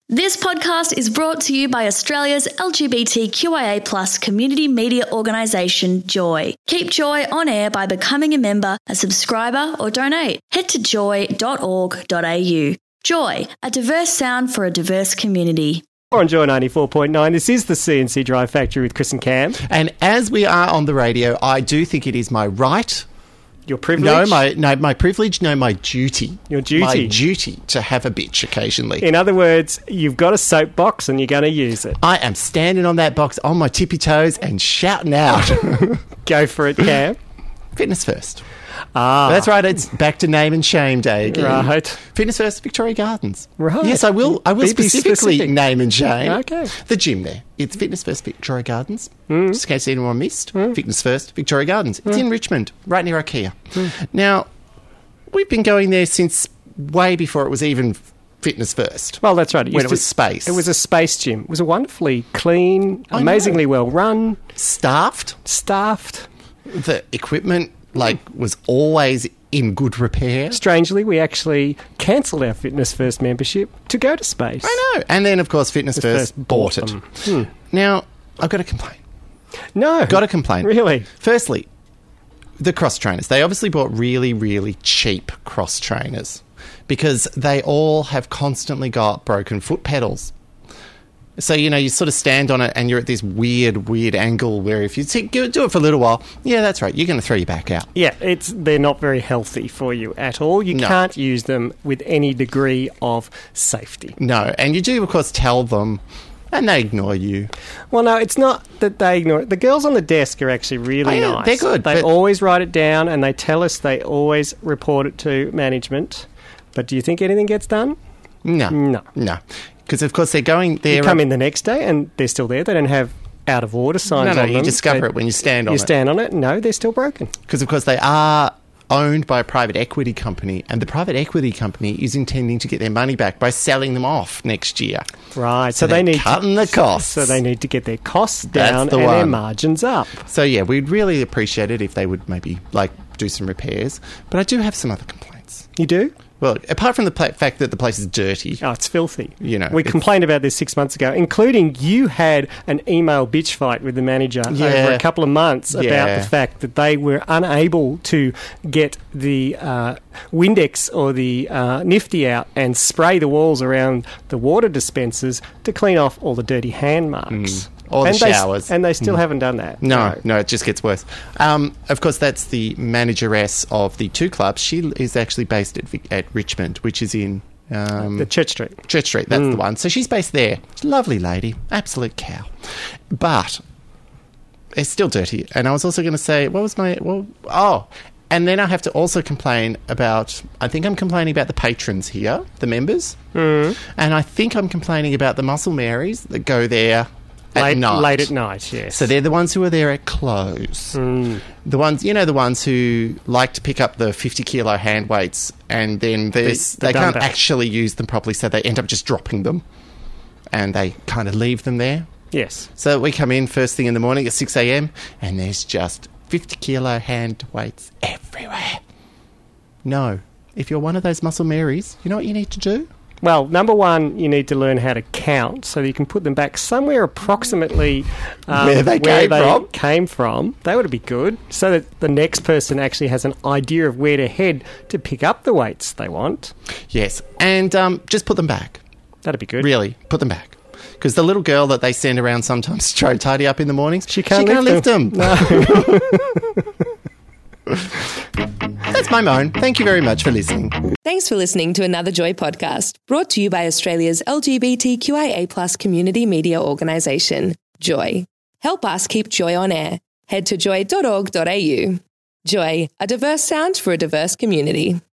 This podcast is brought to you by Australia's LGBTQIA+ community media organisation, Joy. Keep Joy on air by becoming a member, a subscriber or donate. Head to joy.org.au. Joy, a diverse sound for a diverse community. On Joy 94.9, this is the CNC Drive Factory with Chris and Cam. And as we are on the radio, I do think it is my right... Your privilege? My privilege, my duty. Your duty? My duty to have a bitch occasionally. In other words, you've got a soapbox and you're going to use it. I am standing on that box on my tippy toes and shouting out. Go for it, Cam. Fitness first. Ah. That's right, it's back to name and shame day again. Right. Fitness first, Victoria Gardens. Right. Yes, I will specifically specific. name and shame. Okay. The gym there. It's Fitness First Victoria Gardens. Just in case anyone missed. Fitness First Victoria Gardens. It's in Richmond, right near IKEA. Now, we've been going there since way before it was even Fitness First. Well, that's right. When it was space. It was a space gym. It was a wonderfully clean, amazingly well run. Staffed. The equipment, was always in good repair. Strangely, we actually cancelled our Fitness First membership to go to space. I know. And then, of course, Fitness First bought it. Now, I've got to complain. No. Got to complain. Really? Firstly, the cross trainers. They obviously bought really, really cheap cross trainers because they all have constantly got broken foot pedals. So, you sort of stand on it and you're at this weird angle where if you do it for a little while, yeah, that's right, you're going to throw your back out. Yeah, they're not very healthy for you at all. You can't use them with any degree of safety. No, and you do, of course, tell them, and they ignore you. Well, no, it's not that they ignore it. The girls on the desk are actually really nice. They're good. They always write it down and they tell us they always report it to management. But do you think anything gets done? No. Because, of course, they're going there. You come in the next day and they're still there. They don't have out of order signs on them. No, you discover it when you stand on it. You stand on it. No, they're still broken. Because, of course, they are owned by a private equity company, and the private equity company is intending to get their money back by selling them off next year. Right. So they need cutting the costs. So they need to get their costs down and their margins up. So, yeah, we'd really appreciate it if they would maybe, do some repairs. But I do have some other complaints. You do? Well, apart from the fact that the place is dirty. Oh, it's filthy. We complained about this 6 months ago, including you had an email bitch fight with the manager over a couple of months about the fact that they were unable to get the Windex or the Nifty out and spray the walls around the water dispensers to clean off all the dirty hand marks. Or the showers. And they still haven't done that. No, it just gets worse. Of course, that's the manageress of the two clubs. She is actually based at Richmond, which is in... the Church Street. Church Street, that's the one. So she's based there. Lovely lady. Absolute cow. But it's still dirty. And I was also going to say, and then I have to also complain about... I think I'm complaining about the patrons here, the members. And I think I'm complaining about the Muscle Marys that go there... Late at night, yes. So they're the ones who are there at close. The ones who like to pick up the 50-kilo hand weights and then they can't actually use them properly, so they end up just dropping them and they kind of leave them there. Yes. So we come in first thing in the morning at 6 a.m. and there's just 50-kilo hand weights everywhere. No. If you're one of those Muscle Marys, you know what you need to do? Well, number one, you need to learn how to count so that you can put them back somewhere approximately where they came from. That would be good, so that the next person actually has an idea of where to head to pick up the weights they want. Yes, and just put them back. That'd be good. Really, put them back. Because the little girl that they send around sometimes to try to tidy up in the mornings, she can't lift them. No. That's my moan. Thank you very much for listening. Thanks for listening to another Joy podcast, brought to you by Australia's LGBTQIA+ community media organisation, Joy. Help us keep Joy on air. Head to joy.org.au. Joy, a diverse sound for a diverse community.